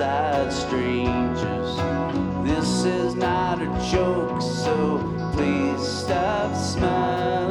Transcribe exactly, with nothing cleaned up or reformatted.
outside strangers. This is not a joke, so please stop smiling.